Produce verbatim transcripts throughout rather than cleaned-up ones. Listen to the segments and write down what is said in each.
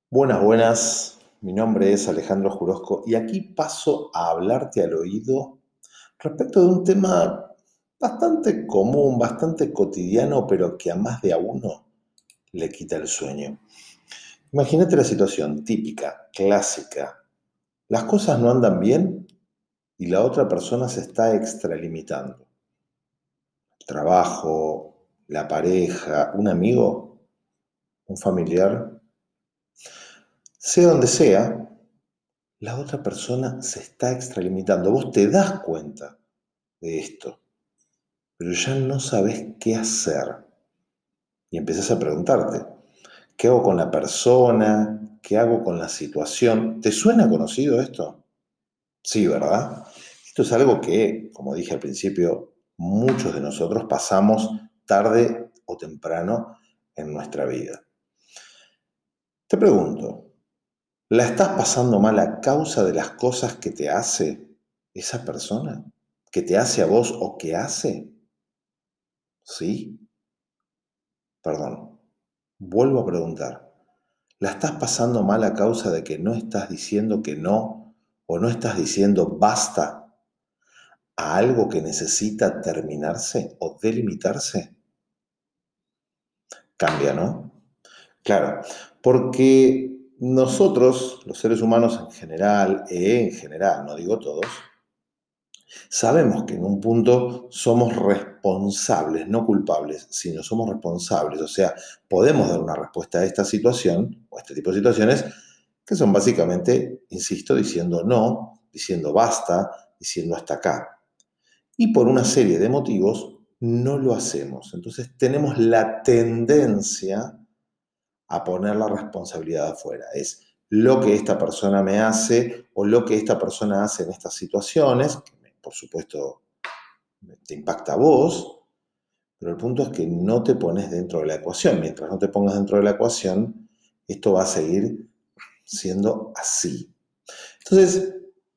Buenas, buenas. Mi nombre es Alejandro Jurosco y aquí paso a hablarte al oído respecto de un tema bastante común, bastante cotidiano, pero que a más de a uno le quita el sueño. Imagínate la situación típica, clásica. Las cosas no andan bien y la otra persona se está extralimitando. El trabajo, la pareja, un amigo, un familiar, sea donde sea, la otra persona se está extralimitando. Vos te das cuenta de esto, pero ya no sabés qué hacer. Y empezás a preguntarte, ¿qué hago con la persona? ¿Qué hago con la situación? ¿Te suena conocido esto? Sí, ¿verdad? Esto es algo que, como dije al principio, muchos de nosotros pasamos tarde o temprano en nuestra vida. Te pregunto, ¿la estás pasando mal a causa de las cosas que te hace esa persona? ¿Que te hace a vos o que hace? ¿Sí? Perdón. Vuelvo a preguntar. ¿La estás pasando mal a causa de que no estás diciendo que no o no estás diciendo basta a algo que necesita terminarse o delimitarse? Cambia, ¿no? Claro, porque nosotros, los seres humanos en general, e en general, no digo todos, sabemos que en un punto somos responsables, no culpables, sino somos responsables. O sea, podemos dar una respuesta a esta situación o a este tipo de situaciones que son básicamente, insisto, diciendo no, diciendo basta, diciendo hasta acá. Y por una serie de motivos no lo hacemos. Entonces tenemos la tendencia a poner la responsabilidad afuera. Es lo que esta persona me hace o lo que esta persona hace en estas situaciones, que por supuesto te impacta a vos, pero el punto es que no te pones dentro de la ecuación. Mientras no te pongas dentro de la ecuación, esto va a seguir siendo así. Entonces,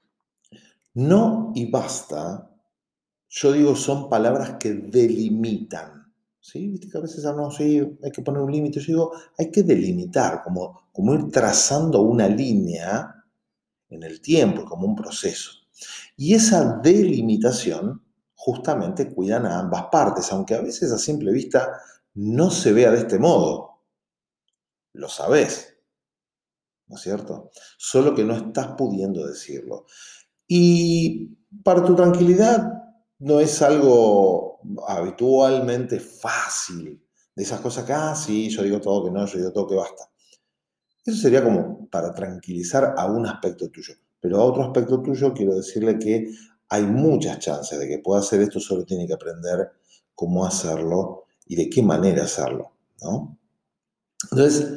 no y basta, yo digo, son palabras que delimitan. ¿Sí? Viste que a veces hablamos, sí, hay que poner un límite. Yo digo, hay que delimitar, como, como ir trazando una línea en el tiempo, como un proceso. Y esa delimitación justamente cuidan a ambas partes, aunque a veces a simple vista no se vea de este modo. Lo sabés, ¿no es cierto? Solo que no estás pudiendo decirlo. Y para tu tranquilidad no es algo habitualmente fácil. De esas cosas que, ah, sí, yo digo todo que no, yo digo todo que basta. Eso sería como para tranquilizar a un aspecto tuyo. Pero a otro aspecto tuyo quiero decirle que hay muchas chances de que pueda hacer esto, solo tiene que aprender cómo hacerlo y de qué manera hacerlo, ¿no? Entonces,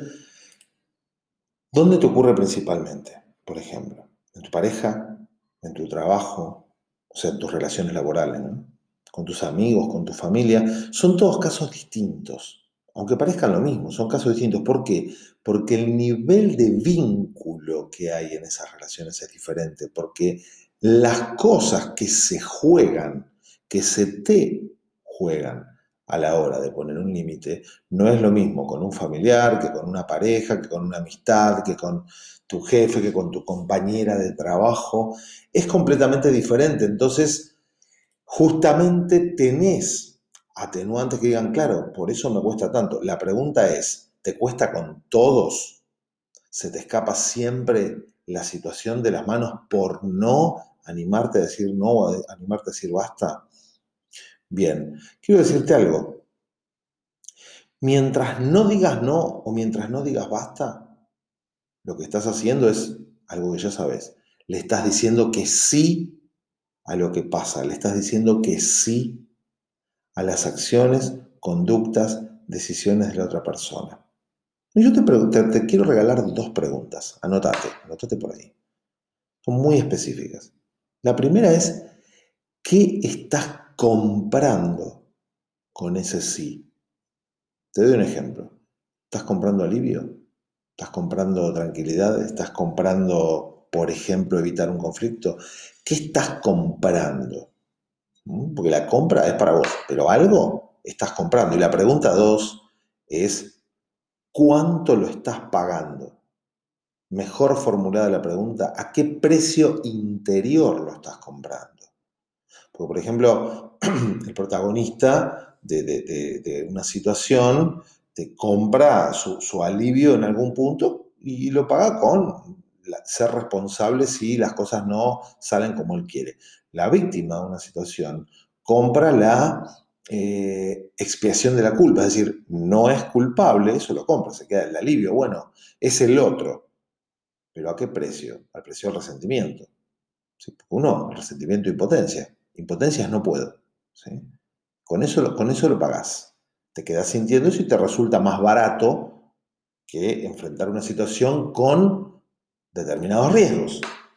¿dónde te ocurre principalmente? Por ejemplo, en tu pareja, en tu trabajo, o sea, en tus relaciones laborales, ¿no? Con tus amigos, con tu familia. Son todos casos distintos, aunque parezcan lo mismo, son casos distintos. ¿Por qué? Porque el nivel de vínculo que hay en esas relaciones es diferente, porque las cosas que se juegan, que se te juegan a la hora de poner un límite, no es lo mismo con un familiar, que con una pareja, que con una amistad, que con tu jefe, que con tu compañera de trabajo. Es completamente diferente. Entonces, justamente tenés atenuantes que digan, claro, por eso me cuesta tanto. La pregunta es, ¿te cuesta con todos? ¿Se te escapa siempre la situación de las manos por no animarte a decir no o animarte a decir basta? Bien, quiero decirte algo. Mientras no digas no o mientras no digas basta, lo que estás haciendo es algo que ya sabes. Le estás diciendo que sí a lo que pasa, le estás diciendo que sí a las acciones, conductas, decisiones de la otra persona. Y yo te, te, te quiero regalar dos preguntas. Anótate, anótate por ahí. Son muy específicas. La primera es, ¿qué estás comprando con ese sí? Te doy un ejemplo. ¿Estás comprando alivio? ¿Estás comprando tranquilidad? ¿Estás comprando, por ejemplo, evitar un conflicto? ¿Qué estás comprando? ¿Mm? Porque la compra es para vos, pero algo estás comprando. Y la pregunta dos es, ¿cuánto lo estás pagando? mejor formulada la pregunta, ¿a qué precio interior lo estás comprando? Porque, por ejemplo, el protagonista de, de, de, de una situación te compra su, su, alivio en algún punto y lo paga con la, ser responsable si las cosas no salen como él quiere. La víctima de una situación compra la eh, expiación de la culpa, es decir, no es culpable, eso lo compra, se queda el alivio. Bueno, es el otro, pero ¿a qué precio? Al precio del resentimiento. ¿Sí? Uno, resentimiento e impotencia. Impotencia es no puedo. ¿Sí? Con, eso, con eso lo pagás. Te quedás sintiendo eso y te resulta más barato que enfrentar una situación con determinados riesgos.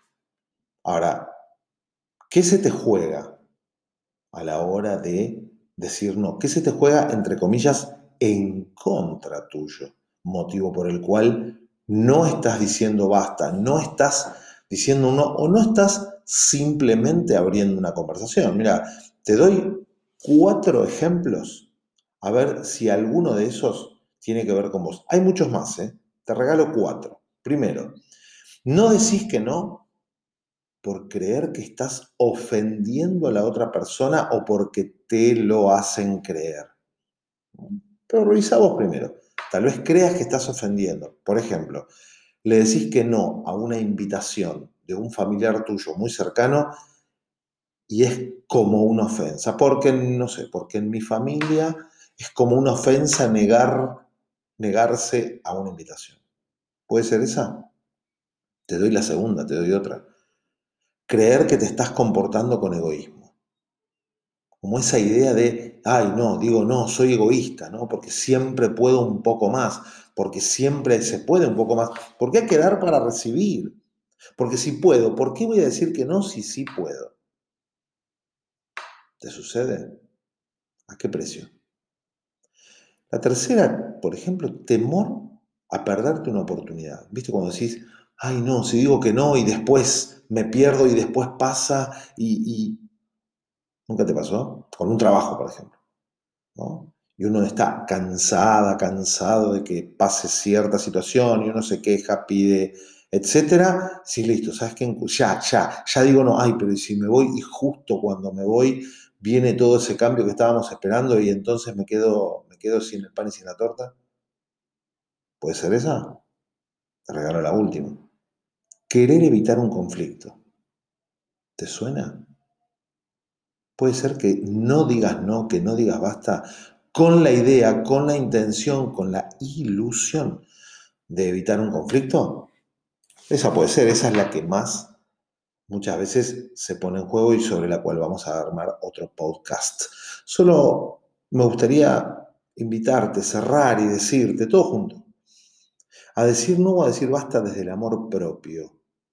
Ahora, ¿qué se te juega a la hora de decir no? ¿Qué se te juega, entre comillas, en contra tuyo? Motivo por el cual no estás diciendo basta, no estás diciendo no, o no estás simplemente abriendo una conversación. Mira, te doy cuatro ejemplos, a ver si alguno de esos tiene que ver con vos. Hay muchos más, ¿eh? Te regalo cuatro. Primero, no decís que no por creer que estás ofendiendo a la otra persona o porque te lo hacen creer. Pero revisa vos primero. Tal vez creas que estás ofendiendo. Por ejemplo, le decís que no a una invitación de un familiar tuyo muy cercano y es como una ofensa. Porque, no sé, porque en mi familia es como una ofensa negar, negarse a una invitación. ¿Puede ser esa? Te doy la segunda, te doy otra. Creer que te estás comportando con egoísmo. Como esa idea de, ay, no, digo, no, soy egoísta, ¿no? Porque siempre puedo un poco más, porque siempre se puede un poco más, porque hay que dar para recibir. Porque si puedo, ¿por qué voy a decir que no si sí puedo? ¿Te sucede? ¿A qué precio? La tercera, por ejemplo, temor a perderte una oportunidad. ¿Viste cuando decís, ay, no, si digo que no y después me pierdo y después pasa y... y... ¿Nunca te pasó? Con un trabajo, por ejemplo, ¿no? Y uno está cansada, cansado de que pase cierta situación y uno se queja, pide, etcétera. Sí, listo, ¿sabes qué? Ya, ya, ya digo no, ay, pero si me voy y justo cuando me voy viene todo ese cambio que estábamos esperando y entonces me quedo, me quedo sin el pan y sin la torta. ¿Puede ser esa? Te regalo la última. Querer evitar un conflicto. ¿Te suena? Puede ser que no digas no, que no digas basta, con la idea, con la intención, con la ilusión de evitar un conflicto. Esa puede ser, esa es la que más muchas veces se pone en juego y sobre la cual vamos a armar otro podcast. Solo me gustaría invitarte, cerrar y decirte todo junto, a decir no o a decir basta desde el amor propio.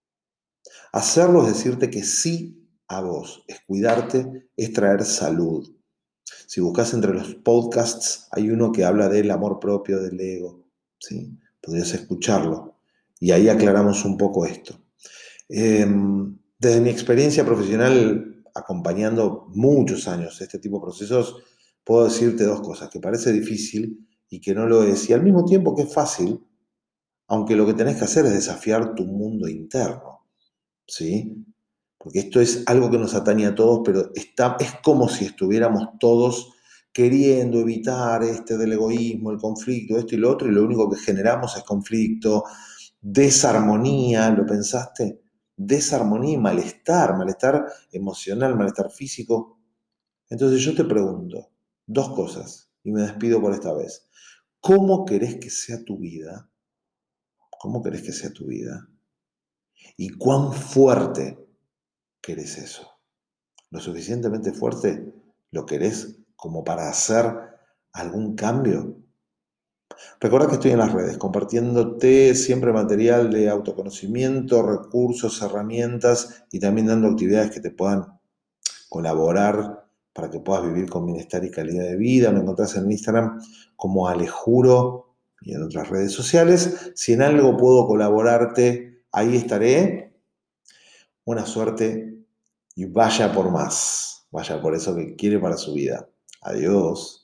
Hacerlo es decirte que sí a vos, es cuidarte, es traer salud. Si buscas entre los podcasts, hay uno que habla del amor propio, del ego, ¿sí? Podrías escucharlo. Y ahí aclaramos un poco esto. Eh, desde mi experiencia profesional, acompañando muchos años este tipo de procesos, puedo decirte dos cosas, que parece difícil y que no lo es, y al mismo tiempo que es fácil, aunque lo que tenés que hacer es desafiar tu mundo interno, ¿sí? Porque esto es algo que nos atañe a todos, pero está, es como si estuviéramos todos queriendo evitar este del egoísmo, el conflicto, esto y lo otro, y lo único que generamos es conflicto, desarmonía, ¿lo pensaste? Desarmonía y malestar, malestar emocional, malestar físico. Entonces yo te pregunto dos cosas, y me despido por esta vez. ¿Cómo querés que sea tu vida? ¿Cómo querés que sea tu vida? ¿Y cuán fuerte querés eso? ¿Lo suficientemente fuerte lo querés como para hacer algún cambio? Recuerda que estoy en las redes compartiéndote siempre material de autoconocimiento, recursos, herramientas y también dando actividades que te puedan colaborar para que puedas vivir con bienestar y calidad de vida. Me encontrás en Instagram como Alejuro y en otras redes sociales. Si en algo puedo colaborarte, ahí estaré. Buena suerte y vaya por más. Vaya por eso que quiere para su vida. Adiós.